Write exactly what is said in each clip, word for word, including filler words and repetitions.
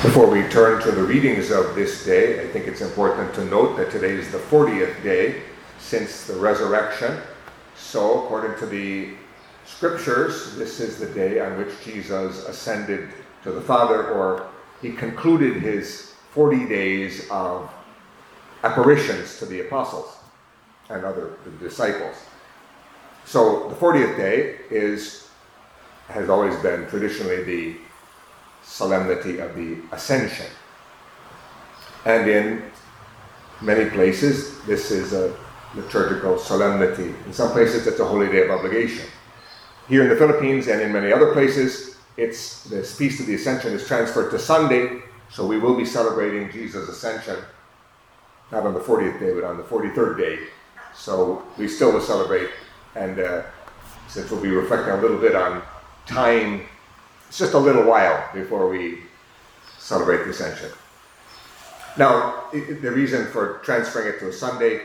Before we turn to the readings of this day, I think it's important to note that today is the fortieth day since the resurrection. So, according to the scriptures, this is the day on which Jesus ascended to the Father, or he concluded his forty days of apparitions to the apostles and other disciples. So, the fortieth day is has always been traditionally the solemnity of the Ascension. And in many places, this is a liturgical solemnity. In some places, it's a holy day of obligation. Here in the Philippines and in many other places, it's the Feast of the Ascension is transferred to Sunday, so we will be celebrating Jesus' Ascension, not on the fortieth day, but on the forty-third day. So we still will celebrate, and uh, since we'll be reflecting a little bit on time, it's just a little while before we celebrate the Ascension. Now, it, the reason for transferring it to a Sunday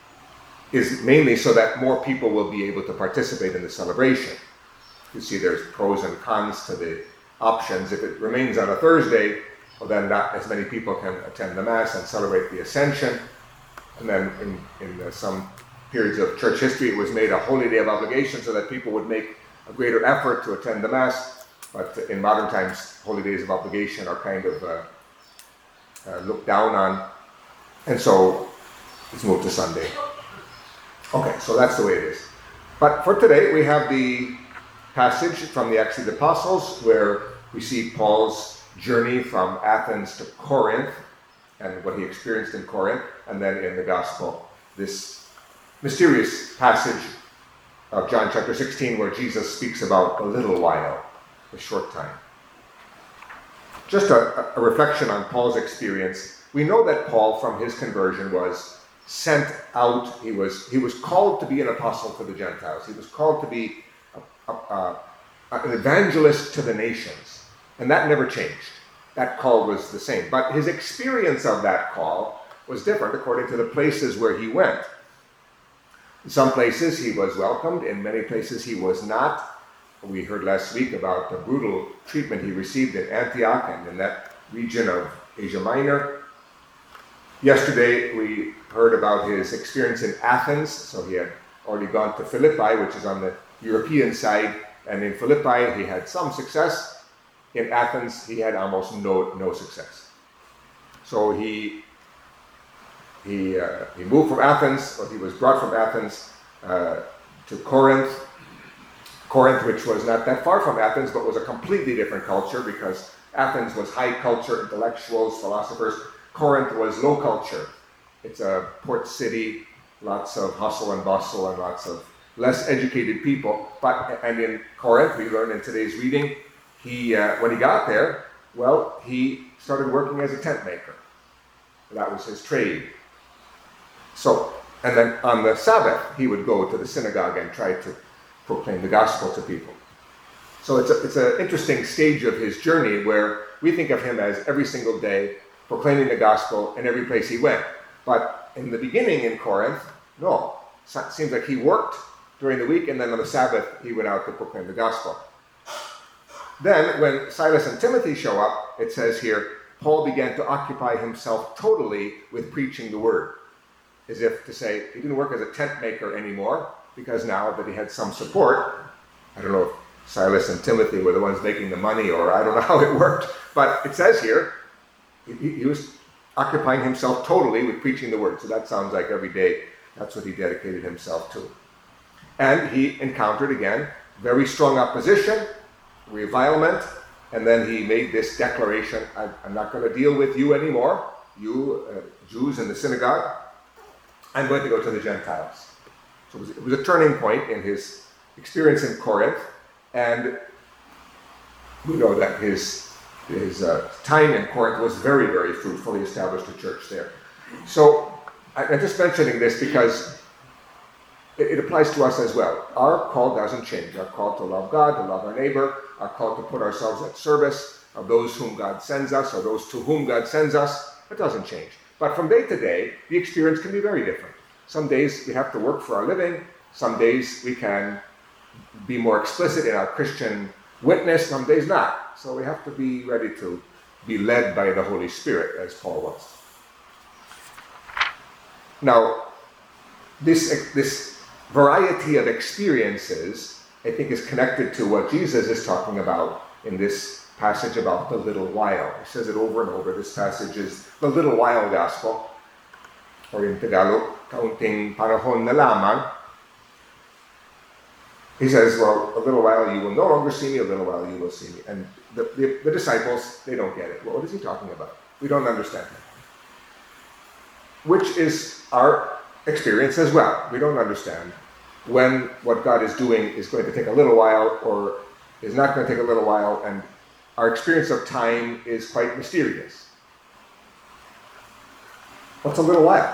is mainly so that more people will be able to participate in the celebration. You see, there's pros and cons to the options. If it remains on a Thursday, well, then not as many people can attend the Mass and celebrate the Ascension. And then in, in uh, some periods of church history, it was made a holy day of obligation so that people would make a greater effort to attend the Mass. But in modern times, holy days of obligation are kind of uh, uh, looked down on. And so it's moved to Sunday. Okay, so that's the way it is. But for today, we have the passage from the Acts of the Apostles where we see Paul's journey from Athens to Corinth and what he experienced in Corinth, and then in the Gospel, this mysterious passage of John chapter sixteen where Jesus speaks about a little while, a short time. Just a, a reflection on Paul's experience. We know that Paul, from his conversion, was sent out. He was he was called to be an apostle to the Gentiles. He was called to be a, a, a, an evangelist to the nations. And that never changed. That call was the same. But his experience of that call was different according to the places where he went. In some places he was welcomed. In many places he was not. We heard last week about the brutal treatment he received in Antioch and in that region of Asia Minor. Yesterday we heard about his experience in Athens. So he had already gone to Philippi, which is on the European side, and in Philippi he had some success. In Athens he had almost no no success. So he he uh, he moved from Athens, or he was brought from Athens uh, to Corinth. Corinth, which was not that far from Athens, but was a completely different culture, because Athens was high culture, intellectuals, philosophers. Corinth was low culture. It's a port city, lots of hustle and bustle and lots of less educated people. But and in Corinth, we learn in today's reading, he uh, when he got there, well, he started working as a tent maker. That was his trade. So, and then on the Sabbath, he would go to the synagogue and try to proclaim the gospel to people. So it's a, it's an interesting stage of his journey where we think of him as every single day proclaiming the gospel in every place he went. But in the beginning in Corinth, no. It seems like he worked during the week, and then on the Sabbath he went out to proclaim the gospel. Then when Silas and Timothy show up, it says here, Paul began to occupy himself totally with preaching the word. As if to say, he didn't work as a tent maker anymore, because now that he had some support, I don't know if Silas and Timothy were the ones making the money, or I don't know how it worked, but it says here, he, he was occupying himself totally with preaching the word. So that sounds like every day, that's what he dedicated himself to. And he encountered, again, very strong opposition, revilement, and then he made this declaration, I'm not going to deal with you anymore, you uh, Jews in the synagogue, I'm going to go to the Gentiles. So it was, it was a turning point in his experience in Corinth, and we know that his his uh, time in Corinth was very, very fruitful. He established a church there. So I, I'm just mentioning this because it, it applies to us as well. Our call doesn't change. Our call to love God, to love our neighbor, our call to put ourselves at service of those whom God sends us, or those to whom God sends us, it doesn't change. But from day to day, the experience can be very different. Some days we have to work for our living. Some days we can be more explicit in our Christian witness. Some days not. So we have to be ready to be led by the Holy Spirit, as Paul was. Now, this, this variety of experiences, I think, is connected to what Jesus is talking about in this passage about the little while. He says it over and over. This passage is the little while gospel, or in Tagalog, kaunting panahon na lamang. He says, well, a little while you will no longer see me, a little while you will see me. And the, the, the disciples, they don't get it. Well, what is he talking about? We don't understand it. Which is our experience as well. We don't understand when what God is doing is going to take a little while or is not going to take a little while, and our experience of time is quite mysterious. What's a little while?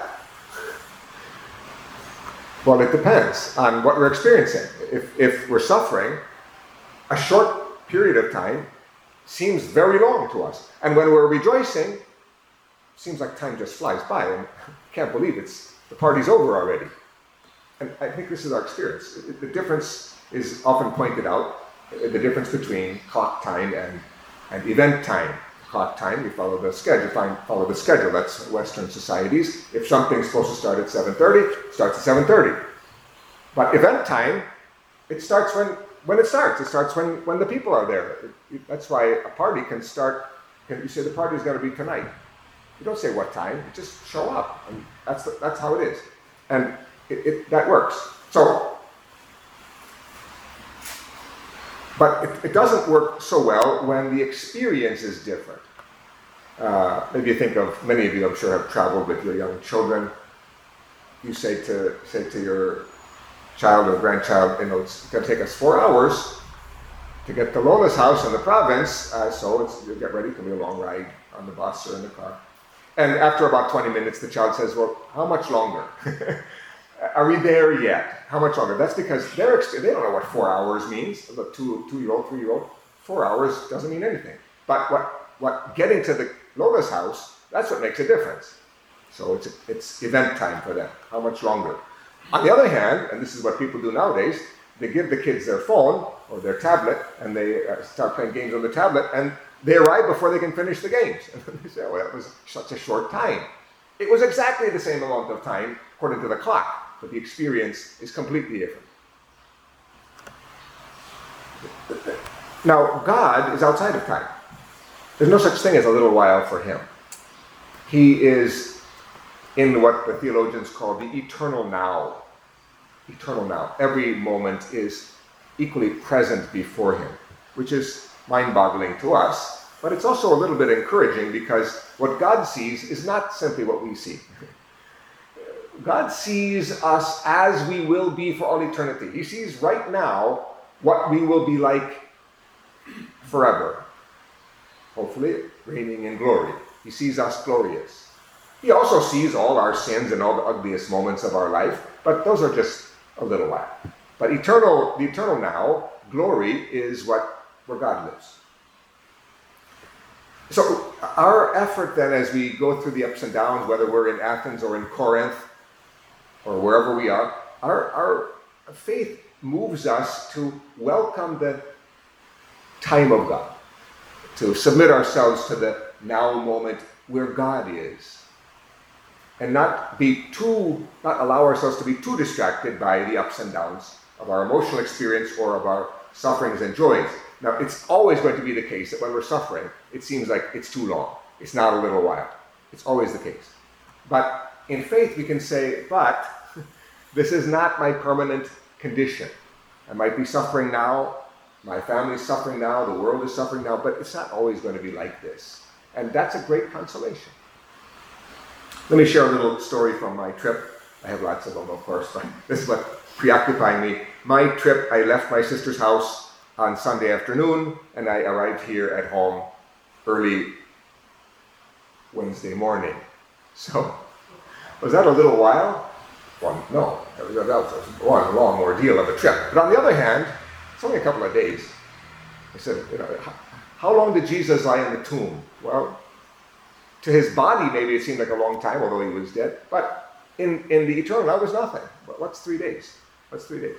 Well, it depends on what we're experiencing. If, if we're suffering, a short period of time seems very long to us. And when we're rejoicing, it seems like time just flies by, and I can't believe it's the party's over already. And I think this is our experience. The difference is often pointed out, the difference between clock time and, and event time. Clock time, we follow the schedule, follow the schedule. That's Western societies. If something's supposed to start at seven thirty, it starts at seven thirty. But event time, it starts when, when it starts. It starts when, when the people are there. It, it, that's why a party can start, can, you say the party is going to be tonight. You don't say what time, you just show up. And that's, the, that's how it is. And it, it, that works. So, but it, it doesn't work so well when the experience is different. Uh, maybe you think of, many of you I'm sure have traveled with your young children. You say to say to your child or grandchild, you know, it's going to take us four hours to get to Lola's house in the province, uh, so it's, you get ready, it can be a long ride on the bus or in the car. And after about twenty minutes, the child says, well, how much longer? Are we there yet? How much longer? That's because they're, they don't know what four hours means. A two, two-year-old, three-year-old, four hours doesn't mean anything. But what, what getting to the Lola's house, that's what makes a difference. So it's, it's event time for them. How much longer? On the other hand, and this is what people do nowadays, they give the kids their phone or their tablet, and they uh, start playing games on the tablet, and they arrive before they can finish the games. And they say, well, that was such a short time. It was exactly the same amount of time according to the clock, but the experience is completely different. Now, God is outside of time. There's no such thing as a little while for him. He is in what the theologians call the eternal now. Eternal now. Every moment is equally present before him, which is mind-boggling to us, but it's also a little bit encouraging because what God sees is not simply what we see. God sees us as we will be for all eternity. He sees right now what we will be like forever. Hopefully, reigning in glory. He sees us glorious. He also sees all our sins and all the ugliest moments of our life, but those are just a little while. But eternal, the eternal now, glory, is what where God lives. So our effort then as we go through the ups and downs, whether we're in Athens or in Corinth or wherever we are, our, our faith moves us to welcome the time of God, to submit ourselves to the now moment where God is, and not be too, not allow ourselves to be too distracted by the ups and downs of our emotional experience or of our sufferings and joys. Now, it's always going to be the case that when we're suffering, it seems like it's too long. It's not a little while. It's always the case. But in faith, we can say, but this is not my permanent condition. I might be suffering now. My family is suffering now. The world is suffering now. But it's not always going to be like this. And that's a great consolation. Let me share a little story from my trip. I have lots of them, of course, but this is what preoccupying me. My trip, I left my sister's house on Sunday afternoon, and I arrived here at home early Wednesday morning. So, was that a little while? Well, no, that was, that was one long ordeal of a trip. But on the other hand, it's only a couple of days. I said, you know, how long did Jesus lie in the tomb? Well, to his body, maybe it seemed like a long time, although he was dead. But in, in the eternal, that was nothing. What's three days? What's three days?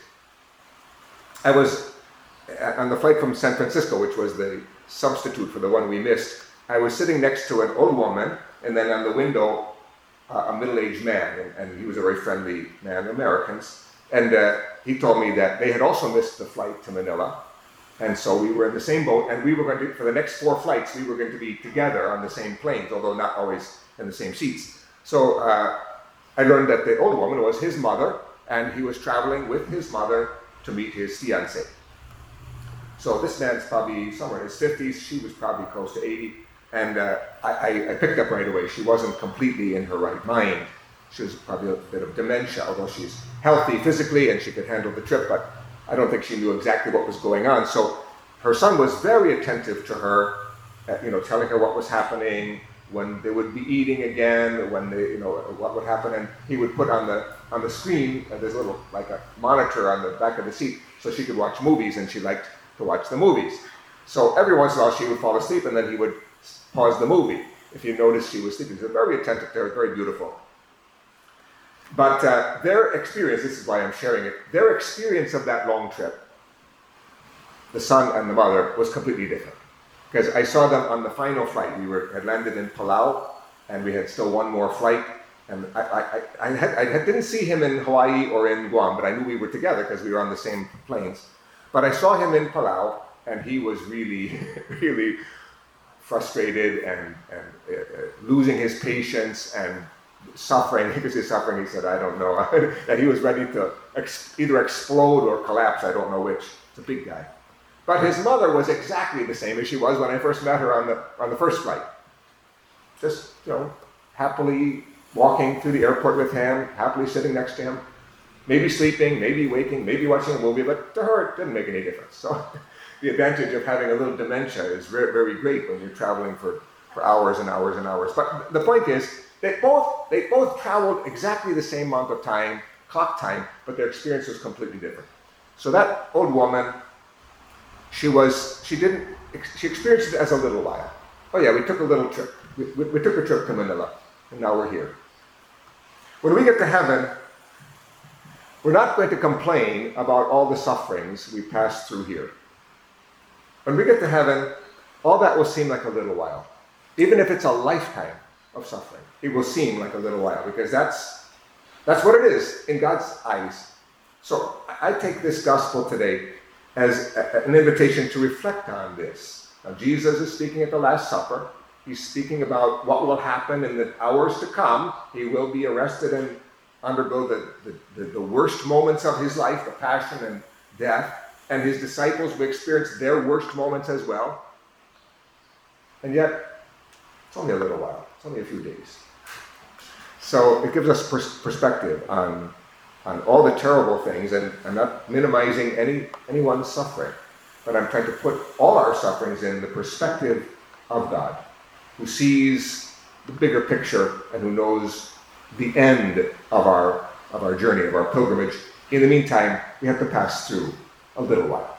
I was on the flight from San Francisco, which was the substitute for the one we missed I was sitting next to an old woman, and then on the window, uh, a middle-aged man, and, and he was a very friendly man, Americans. And uh, he told me that they had also missed the flight to Manila. And so we were in the same boat, and we were going to, for the next four flights, we were going to be together on the same planes, although not always in the same seats. So uh, I learned that the old woman was his mother, and he was traveling with his mother to meet his fiancée. So this man's probably somewhere in his fifties, she was probably close to eighty, and uh, I, I picked up right away, she wasn't completely in her right mind. She was probably a bit of dementia, although she's healthy physically and she could handle the trip, but I don't think she knew exactly what was going on. So her son was very attentive to her, uh, you know, telling her what was happening, when they would be eating again, when they, you know, what would happen. And he would put on the on the screen, uh, there's a little, like a monitor on the back of the seat, so she could watch movies, and she liked to watch the movies. So every once in a while she would fall asleep, and then he would pause the movie. If you noticed, she was sleeping. He was very attentive to her, very beautiful. But uh, their experience, this is why I'm sharing it, their experience of that long trip, the son and the mother, was completely different. Because I saw them on the final flight. We were had landed in Palau, and we had still one more flight. And I, I, I, had, I didn't see him in Hawaii or in Guam, but I knew we were together because we were on the same planes. But I saw him in Palau, and he was really, really frustrated and, and uh, losing his patience and suffering. Because he's suffering, he said, I don't know. And he was ready to ex- either explode or collapse, I don't know which. It's a big guy. But his mother was exactly the same as she was when I first met her on the on the first flight. Just, you know, happily walking through the airport with him, happily sitting next to him, maybe sleeping, maybe waking, maybe watching a movie, but to her it didn't make any difference. So the advantage of having a little dementia is very, very great when you're traveling for, for hours and hours and hours. But the point is, they both they both traveled exactly the same amount of time, clock time, but their experience was completely different. So that old woman, She was, she didn't, she experienced it as a little while. Oh yeah, we took a little trip. We, we, we took a trip to Manila, and now we're here. When we get to heaven, we're not going to complain about all the sufferings we passed through here. When we get to heaven, all that will seem like a little while. Even if it's a lifetime of suffering, it will seem like a little while, because that's, that's what it is in God's eyes. So I take this gospel today as an invitation to reflect on this. Now, Jesus is speaking at the Last Supper. He's speaking about what will happen in the hours to come. He will be arrested and undergo the, the, the, the worst moments of his life, the passion and death, and his disciples will experience their worst moments as well. And yet, it's only a little while. It's only a few days. So it gives us pers- perspective on on all the terrible things, and I'm not minimizing any anyone's suffering, but I'm trying to put all our sufferings in the perspective of God, who sees the bigger picture and who knows the end of our of our journey, of our pilgrimage. In the meantime, we have to pass through a little while.